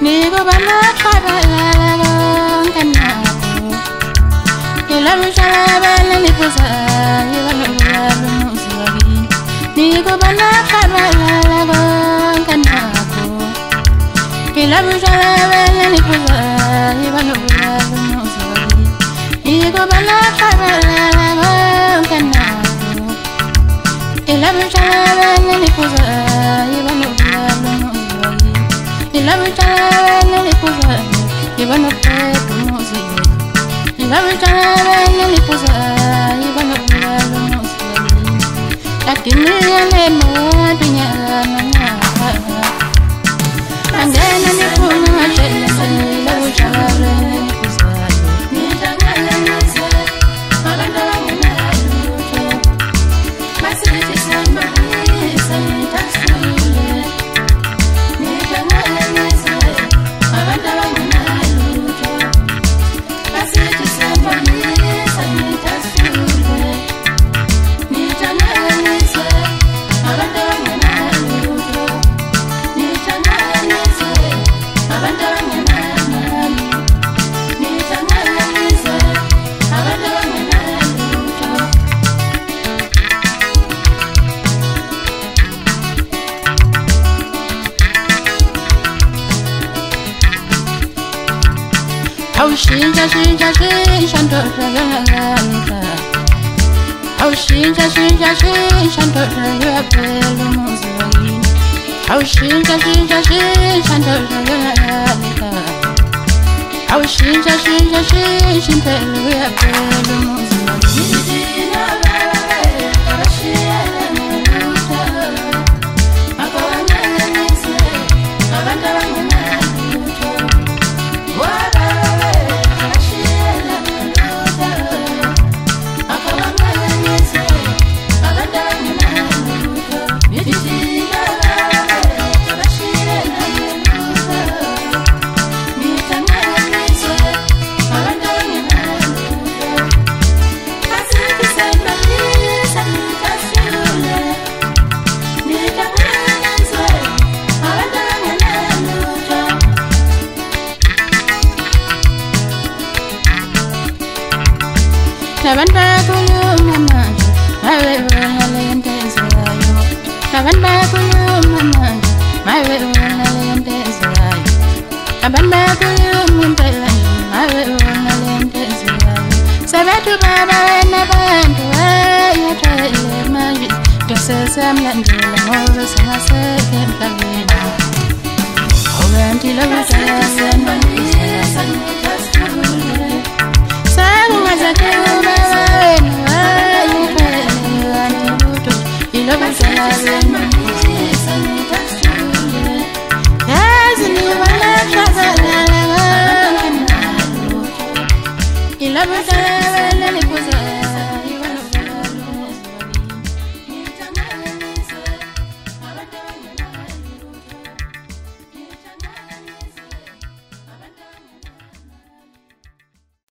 Nigo bana kabala kanako Ila mshala bala niposa Iwa nubala muswagi Nigo bana kabala kanako Ila mshala bala niposa Iwa nubala muswagi Nigo bana kabala kanako Ila mshala bala niposa Iwa nubala muswagi Ila mshala Ivan of Moses, Ivan Liposa, Ivan of Moses, Latin and Modia, and then I put my chest and my citizen, Oh, she just shanto raganta. Oh, she just shanto raganta. Oh, she just shanto raganta. Oh, she just shanto raganta. Lavanda kulu mama, my way when Israel. Lavanda kulu mama, my way when Israel. Lavanda kulu mama, my way when Israel. Sabatu baba never you try magic. Just as I'm landing over some second lavina. Oh, until I was I love